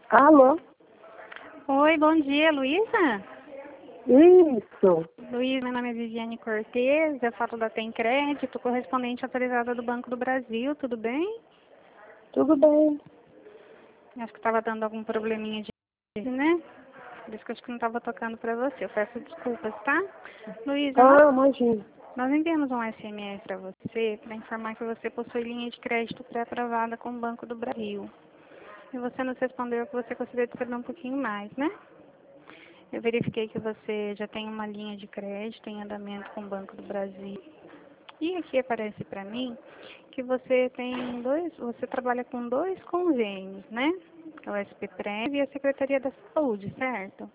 Alô? Oi, bom dia, Luísa? Isso. Luísa, meu nome é Viviane Cortez, eu falo da Tem Crédito, correspondente autorizada do Banco do Brasil, tudo bem? Tudo bem. Acho que estava dando algum probleminha de né? Por isso que eu acho que não estava tocando para você. Eu peço desculpas, tá? Luísa, Imagina. nós enviamos um SMS para você para informar que você possui linha de crédito pré-aprovada com o Banco do Brasil. E você nos respondeu que você gostaria de saber um pouquinho mais, né? Eu verifiquei que você já tem uma linha de crédito em andamento com o Banco do Brasil. E aqui aparece para mim que você você trabalha com dois convênios, né? O SPPrev e a Secretaria da Saúde, certo?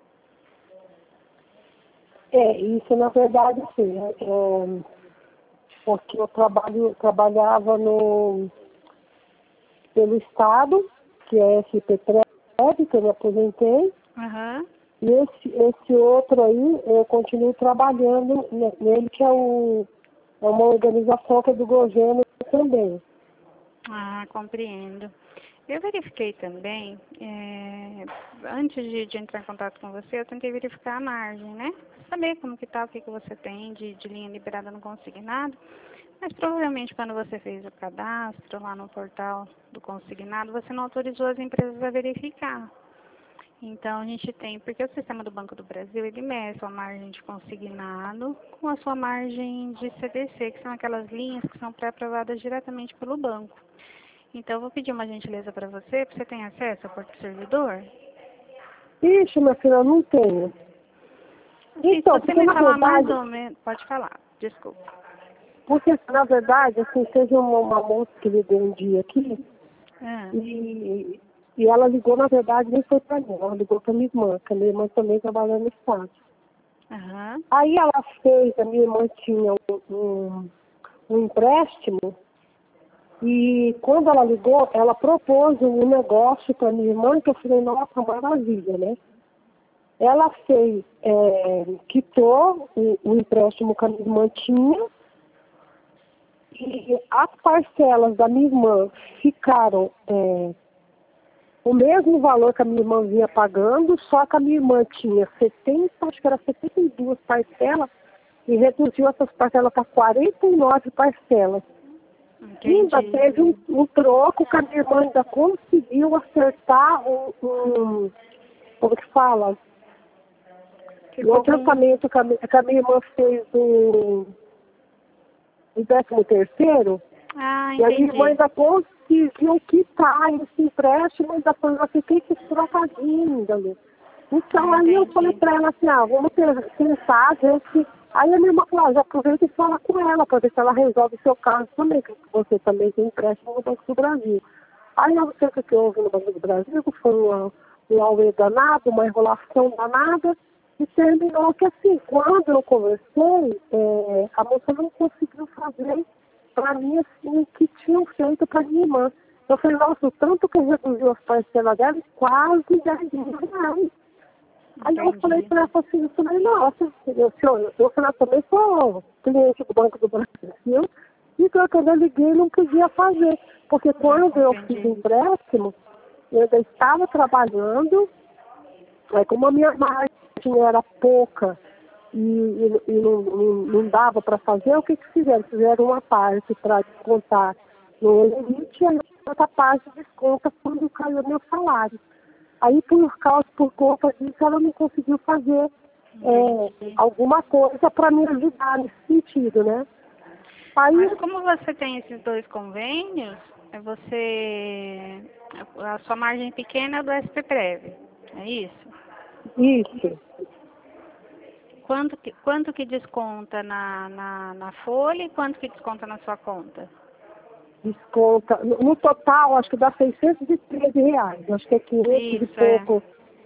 Isso na verdade sim. Porque eu trabalhava pelo Estado, que é SPTREB, que eu me aposentei, Aham. e esse outro aí eu continuo trabalhando nele, que é uma organização que é do governo também. Ah, compreendo. Eu verifiquei também, antes de entrar em contato com você, eu tentei verificar a margem, né? Saber como que tá, o que você tem de linha liberada no consignado. Mas provavelmente quando você fez o cadastro lá no portal do consignado, você não autorizou as empresas a verificar. Então a gente tem, porque o sistema do Banco do Brasil, ele meça a margem de consignado com a sua margem de CDC, que são aquelas linhas que são pré-aprovadas diretamente pelo banco. Então eu vou pedir uma gentileza para você ter acesso ao porto servidor. Ixi, minha filha, eu não tenho. E se Então, você porque me na falar mais verdade, ou menos, pode falar, desculpa. assim, teve uma moça que ligou um dia aqui, Ah, e ela ligou, na verdade, nem foi para mim, ela ligou para minha irmã, que a minha irmã também trabalha no Estado. aham, Aí ela fez, a minha irmã tinha um empréstimo, e quando ela ligou, ela propôs um negócio para minha irmã, que eu falei, nossa, maravilha, né? Ela fez, quitou o empréstimo que a minha irmã tinha, e as parcelas da minha irmã ficaram o mesmo valor que a minha irmã vinha pagando, só que a minha irmã tinha 70, acho que era 72 parcelas, e reduziu essas parcelas para 49 parcelas. Ainda entendi. teve um troco que a minha irmã ainda conseguiu acertar como que fala? O Ficou com... adiantamento que a minha irmã fez o 13º, Ah, e a minha irmã entendi. ainda conseguiu quitar esse empréstimo, ainda foi, eu fiquei com esse trocadinho ainda, né? Então Ah, aí eu falei entendi. pra ela assim, vamos pensar, ver se... Aí a minha irmã falou, já aproveita e fala com ela, para ver se ela resolve o seu caso também, que você também tem empréstimo no Banco do Brasil. Aí eu não sei o que houve no Banco do Brasil, que foi um auê danado, uma enrolação danada, e terminou que assim, quando eu conversei, a moça não conseguiu fazer para mim assim, o que tinham feito para minha irmã. Eu falei, nossa, o tanto que reduziu as parcelas dela, quase 10 mil reais. Aí eu falei Entendi. para ela assim, eu falei, nossa, eu falei, também sou cliente do Banco do Brasil, e que quando eu liguei não podia fazer. Porque Ah, quando eu fiz o compreendi. empréstimo, eu ainda estava trabalhando, como a minha margem era pouca e não dava para fazer, o que fizeram? Fizeram uma parte para descontar no limite e a outra parte desconta quando caiu meu salário. Aí, por conta disso, ela não conseguiu fazer Entendi. alguma coisa para me ajudar nesse sentido, né? Mas Aí, como você tem esses dois convênios, a sua margem pequena é do SPPrev, é isso? isso, Quanto que desconta na folha e quanto que desconta na sua conta? desconta. No total, acho que dá R$ 613. Acho que é 500 e Isso, é. pouco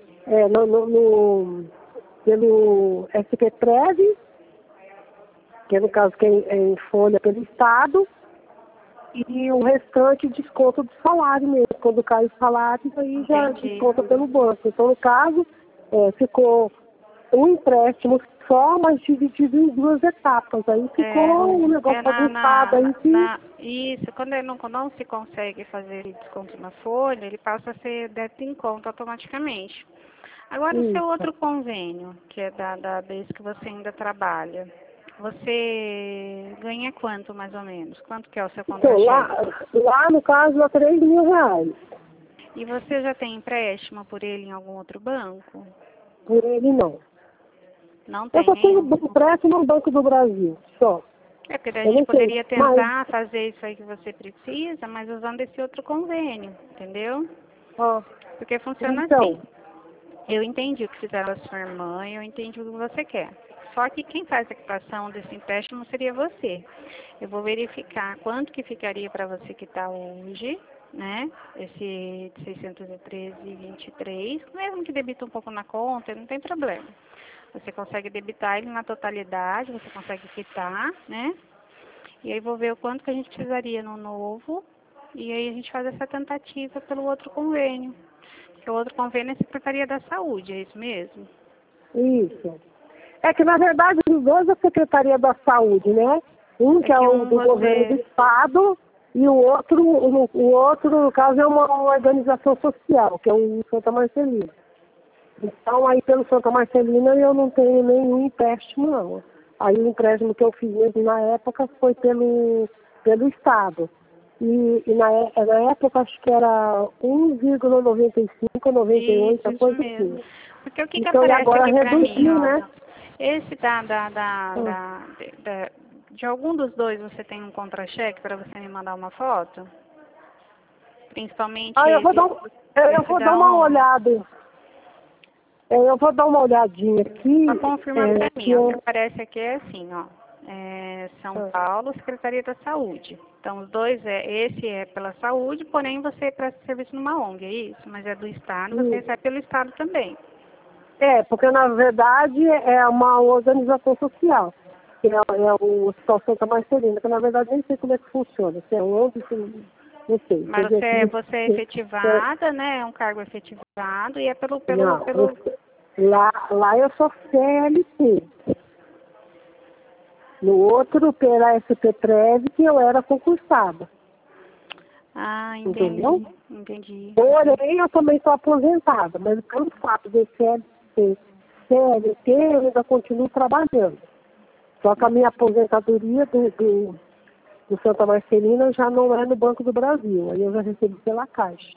pelo SPTREV, que é no caso que é em folha pelo Estado, e o restante desconto do salário mesmo. Quando cai o salário, aí já Entendi. desconta pelo banco. Então, no caso, ficou um empréstimo só, mas dividido em 2 etapas. Aí ficou um negócio bagunçado aí que... Isso, quando ele não se consegue fazer desconto na folha, ele passa a ser débito em conta automaticamente. Agora, o seu outro convênio, que é da vez que você ainda trabalha, você ganha quanto, mais ou menos? Quanto que é o seu Então, contra-cheque? lá, no caso, é R$ 3.000. E você já tem empréstimo por ele em algum outro banco? Por ele, não. Não Eu tem só tenho nenhum? empréstimo no Banco do Brasil, só. É, porque daí a Eu gente não sei, poderia mas... tentar fazer isso aí que você precisa, mas usando esse outro convênio, entendeu? Ah, Porque funciona assim. então, Eu entendi o que fizeram a sua irmã e eu entendi o que você quer. Só que quem faz a quitação desse empréstimo seria você. Eu vou verificar quanto que ficaria para você quitar hoje, né? Esse de 613,23, mesmo que debita um pouco na conta, não tem problema. Você consegue debitar ele na totalidade, você consegue quitar, né? E aí vou ver o quanto que a gente precisaria no novo. E aí a gente faz essa tentativa pelo outro convênio. Porque o outro convênio é a Secretaria da Saúde, é isso mesmo? isso. É que, na verdade, os dois é a Secretaria da Saúde, né? Um É que é que o do governo do Estado e o outro, no caso, é uma organização social, que é o Santa Marcelina. Então, aí pelo Santa Marcelina eu não tenho nenhum empréstimo, não. Aí o empréstimo que eu fiz mesmo na época foi pelo Estado. E na época acho que era 1,95, 98, Isso coisa mesmo. assim. Porque o que que Então, e aparece agora aqui pra mim, reduziu, ó? né? Esse de algum dos dois você tem um contra-cheque para você me mandar uma foto? Principalmente Ah, eu esse, vou dar da uma ONG. olhada. Eu vou dar uma olhadinha Só aqui. confirma para Que mim, ó. O que eu, aparece aqui é assim, ó. São Paulo, Secretaria da Saúde. Então, os dois, esse é pela saúde, porém você presta serviço numa ONG, é isso? Mas é do Estado, você recebe pelo Estado também. porque na verdade é uma organização social, que é o Hospital Santa Marcelina, que na verdade nem sei como é que funciona, se é onde, se, não sei. Quer Mas dizer, você é efetivada, né? É um cargo efetivado e é não, pelo... lá eu sou CLT. No outro, pela SP-Prev, que eu era concursada, Ah, entendeu? entendi. Porém, eu também estou aposentada, mas pelo fato de CLT, eu ainda continuo trabalhando. Só que a minha aposentadoria do Santa Marcelina já não é no Banco do Brasil. Aí eu já recebi pela Caixa,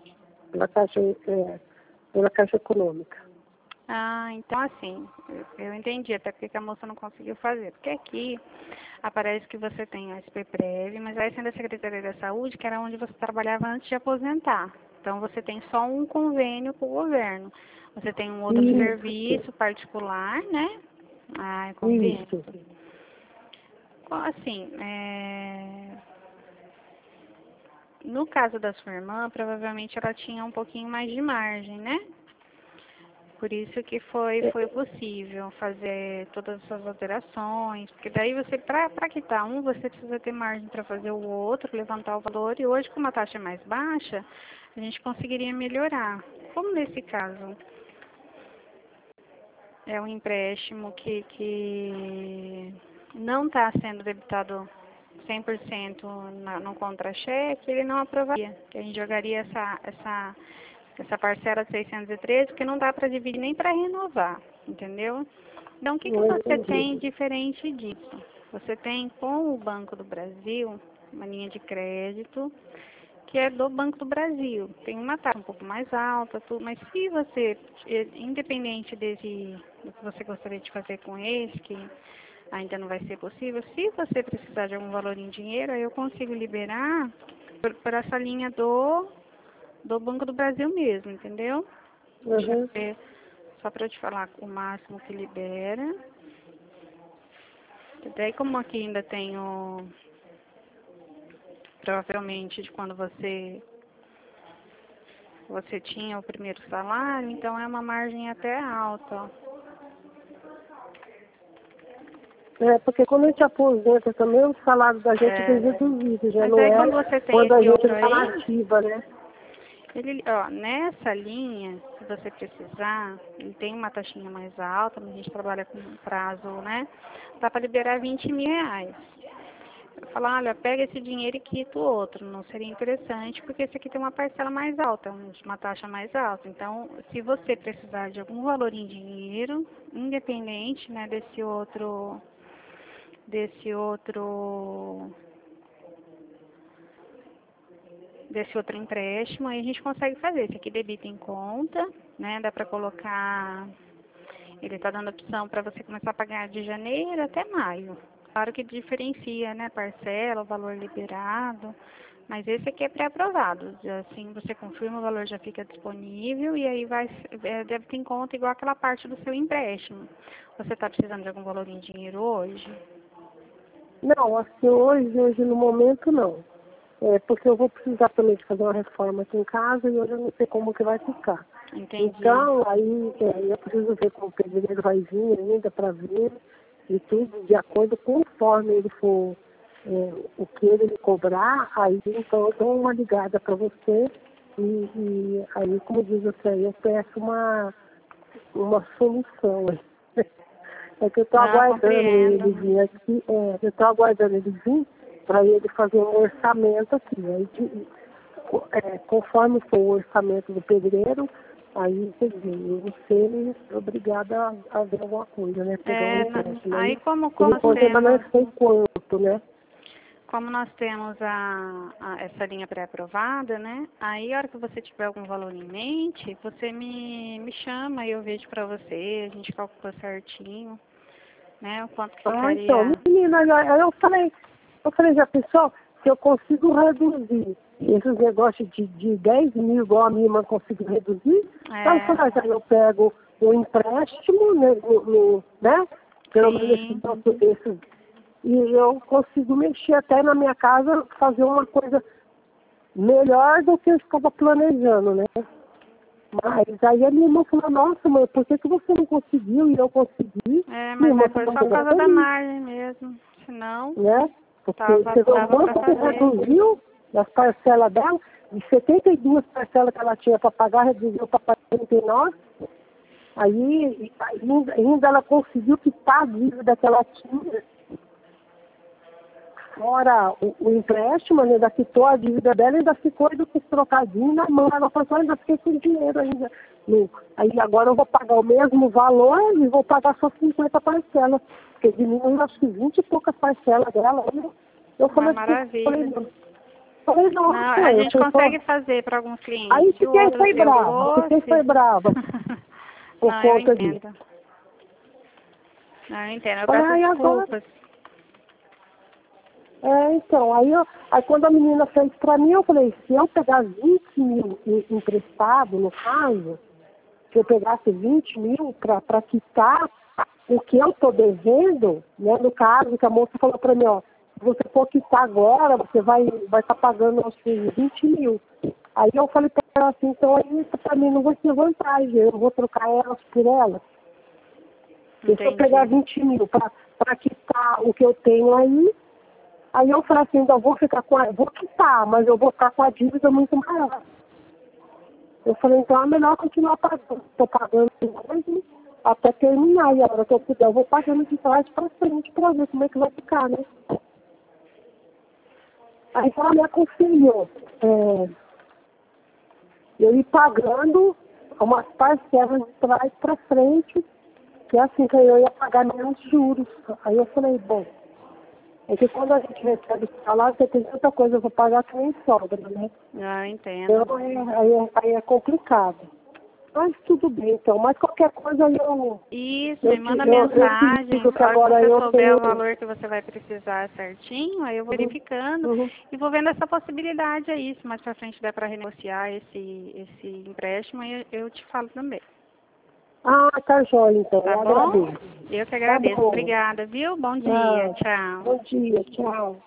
pela Caixa Econômica. Ah, então assim, eu entendi até porque que a moça não conseguiu fazer. Porque aqui aparece que você tem a SPPrev, mas vai sendo a Secretaria da Saúde, que era onde você trabalhava antes de aposentar. Então você tem só um convênio com o governo. Você tem um outro Isso, serviço particular, né? Ah, eu compreendo. isso. Bom, assim, no caso da sua irmã, provavelmente ela tinha um pouquinho mais de margem, né? Por isso que foi possível fazer todas essas alterações, porque daí você, para quitar um, você precisa ter margem para fazer o outro, levantar o valor, e hoje com uma taxa mais baixa, a gente conseguiria melhorar. Como nesse caso é um empréstimo que não está sendo debitado 100% no contra-cheque, ele não aprovaria, que a gente jogaria essa parcela de 613, porque não dá para dividir nem para renovar, entendeu? Então, o que Eu você entendi. tem diferente disso? Você tem com o Banco do Brasil uma linha de crédito que é do Banco do Brasil. Tem uma taxa um pouco mais alta, tudo, mas se você, independente do que você gostaria de fazer com esse, que ainda não vai ser possível, se você precisar de algum valor em dinheiro, aí eu consigo liberar por essa linha do Banco do Brasil mesmo, entendeu? Deixa eu Uhum. ver, só para eu te falar o máximo que libera. Daí como aqui ainda tenho, provavelmente, de quando você tinha o primeiro salário, então é uma margem até alta. Porque quando a gente aposenta também, o salário da gente é reduzido, já Mas não aí é quando você tem quando a esse gente outro está na aí, ativa, né? Ele, ó, nessa linha, se você precisar, ele tem uma taxinha mais alta, mas a gente trabalha com prazo, né? Dá para liberar R$ 20.000. Eu falo, olha, pega esse dinheiro e quita o outro. Não seria interessante, porque esse aqui tem uma parcela mais alta, uma taxa mais alta. Então, se você precisar de algum valor em dinheiro, independente, né, desse outro empréstimo, aí a gente consegue fazer. Esse aqui debita em conta, né? Dá para colocar. Ele está dando opção para você começar a pagar de janeiro até maio. Claro que diferencia, né? Parcela, o valor liberado. Mas esse aqui é pré-aprovado. Assim, você confirma, o valor já fica disponível e aí deve ter em conta igual aquela parte do seu empréstimo. Você está precisando de algum valor em dinheiro hoje? Não, assim, hoje no momento não. Porque eu vou precisar também de fazer uma reforma aqui em casa e hoje eu não sei como que vai ficar. Entendi. Então, aí eu preciso ver como o pedreiro vai vir ainda para ver e tudo de acordo conforme ele for, o que ele me cobrar, aí então eu dou uma ligada para você e aí, como diz você, aí eu peço uma solução. É que eu estou aguardando ele vir aqui, eu estou aguardando ele vir para ele fazer um orçamento aqui. Aí, conforme for o orçamento do pedreiro, aí, quer dizer, eu vou ser obrigada a ver alguma coisa, né? Pegar um empréstimo. Aí como mas não sei quanto, né? Como nós temos essa linha pré-aprovada, né? Aí, a hora que você tiver algum valor em mente, você me chama e eu vejo para você, a gente calcula certinho, né? O quanto que ficaria. Então, menina, eu falei, já pessoal, se eu consigo reduzir esses negócios de 10 mil, igual a minha irmã conseguiu reduzir, aí eu pego o empréstimo, né? Pelo menos esses, e eu consigo mexer até na minha casa, fazer uma coisa melhor do que eu estava planejando, né? Mas aí a minha irmã falou, nossa, mãe, por que você não conseguiu e eu consegui? Mas foi só por causa da margem mesmo, senão... Né? Porque você reduziu as parcelas dela, de 72 parcelas que ela tinha para pagar, reduziu para 49. Aí ainda ela conseguiu quitar a dívida que ela tinha. Fora o empréstimo, ainda quitou a dívida dela, ainda ficou do que trocadinho na mão. Ela falou, ainda fiquei sem dinheiro ainda. Aí agora eu vou pagar o mesmo valor e vou pagar só 50 parcelas. Porque diminuiu acho que 20 e poucas parcelas dela. Eu falei, maravilha. Falei, não, a gente consegue fazer para alguns clientes. Aí fiquei foi brava. Por conta disso. Não, eu entendo. Eu peço desculpas. Então, aí quando a menina fez pra mim, eu falei, se eu pegar 20 mil emprestado, no caso, se eu pegasse 20 mil pra quitar o que eu tô devendo, né, no caso, que a moça falou pra mim, ó, se você for quitar agora, você vai estar pagando, acho que 20 mil. Aí eu falei pra ela assim, então aí pra mim não vai ter vantagem, eu vou trocar elas por elas. Se eu pegar 20 mil pra quitar o que eu tenho aí eu falei assim, ainda vou quitar, mas eu vou ficar com a dívida muito maior. Eu falei, então é melhor continuar pagando. Estou pagando hoje até terminar. E a hora que eu puder, eu vou pagando de trás para frente para ver como é que vai ficar, né? Aí ela me aconselhou. Eu ir pagando umas parcelas de trás para frente, que é assim que eu ia pagar menos juros. Aí eu falei, bom, é que quando a gente recebe o salário, você tem tanta coisa para pagar que nem sobra, né? Entendo. Então, aí é complicado. Mas tudo bem, então. Mas qualquer coisa eu... Isso, me manda mensagem. Que agora se você eu souber tenho... o valor que você vai precisar certinho, aí eu vou verificando e vou vendo essa possibilidade aí. Se mais pra frente der para renegociar esse empréstimo, aí eu te falo também. Tá joia, então. Tá eu bom? agradeço. Eu que agradeço. Obrigada, viu? Bom dia. Tchau. Bom dia, tchau.